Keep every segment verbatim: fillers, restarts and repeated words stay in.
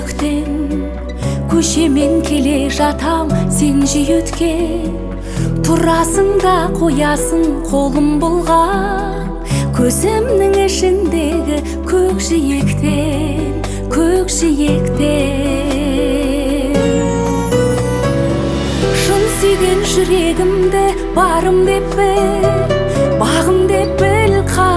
көктем, көшемен келе жатам, сен жиі өткен. Тұрасың да қоясың қолым бұлған, көзімнің ішіндегі көк жиектен, көк жиектен. Шын сүйген жүрегімді барым деп біл, бағым деп біл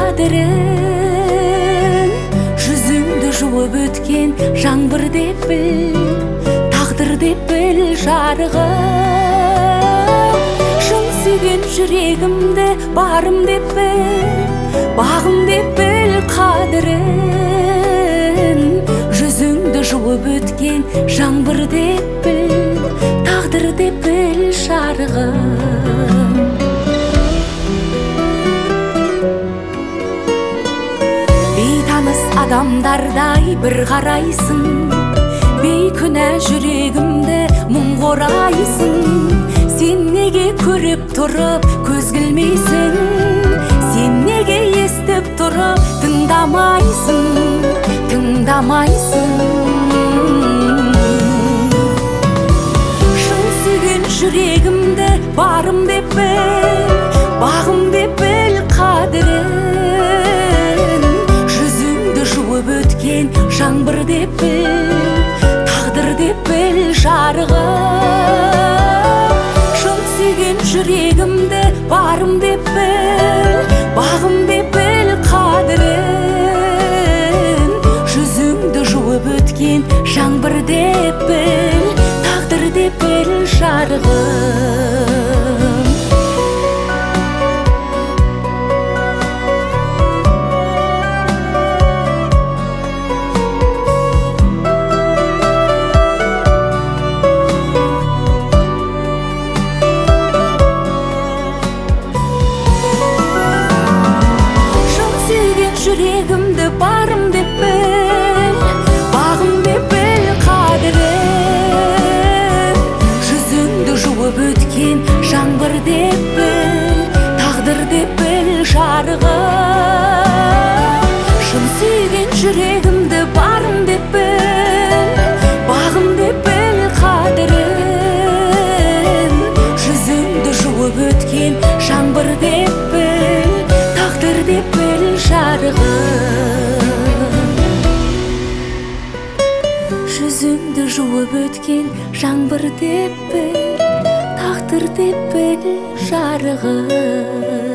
қадірін. Жүзіңді жуып өткен жаңбыр деп біл, тағдыр деп біл жарығым. Шын сүйген жүрегімді барым деп біл, бағым деп біл қадірін. Жүзіңді жуып өткен жаңбыр деп біл, тағдыр деп біл жарығым. Бейтаныс адамдардай бір қарайсың, бейкүнә жүрегімді мұң қорайсың. Сен неге көріп тұрып көз кілмейсің? Сен неге естіп тұрып тыңдамайсың, тыңдамайсың? Шын сүйген жүрегімді барым деп біл, бағым деп біл қадірін. Жүзіңді жуып өткен жаңбыр деп біл, тағдыр деп біл жарығым. Шын сүйген жүрегімді барым деп біл, бағым деп біл қадірін. Жүзіңді жуып өткен жаңбыр деп біл, тағдыр деп біл жарығым. Жүрегімді барым деп біл, бағым деп біл қадірін. Жүзіңді жуып өткен жаңбыр деп біл, тағдыр деп біл жарығым. Шын сүйген жүрегімді барым деп біл, бағым деп біл қадірін. Жүзіңді жуып өткен жаңбыр деп біл, тағдыр деп біл жарығым. Жүзіңді жуып өткен жаңбыр деп біл, тағдыр деп біл жарығым.